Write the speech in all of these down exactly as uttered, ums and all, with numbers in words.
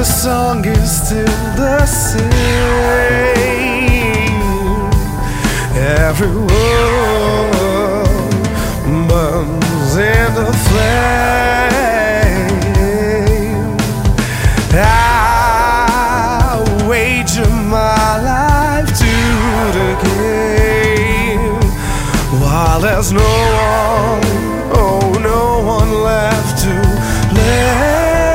song is still the same. Every word burns in the flame. I wager my life to the game, while there's no one, oh, no one left to blame.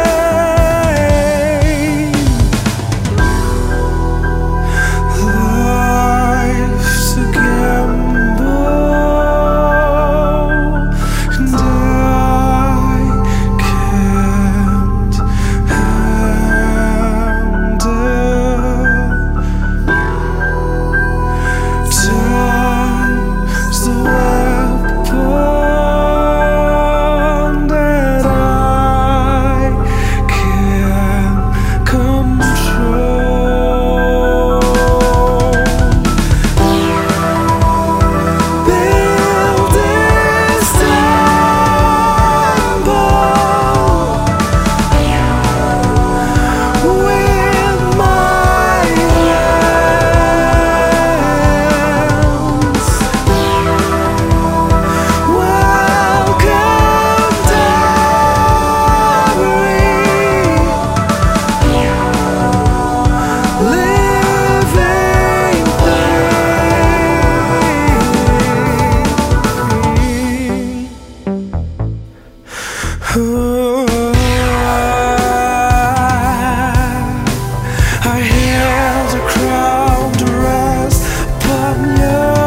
I held a crown to rest upon your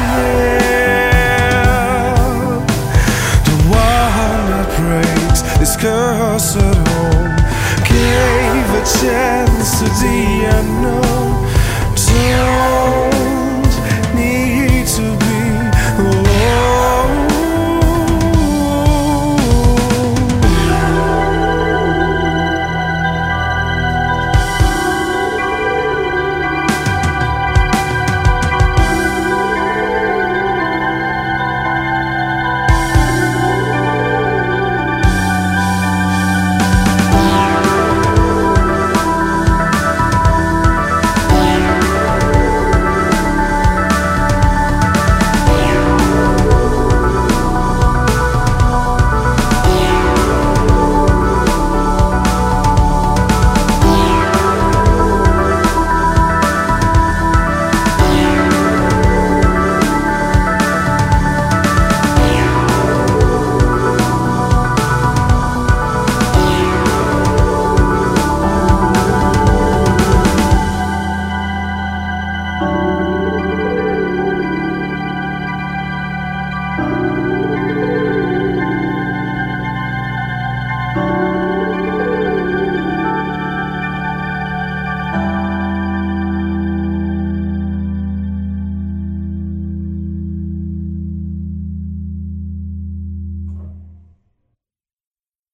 head. The one that breaks this curse at home gave a chance to the unknown. So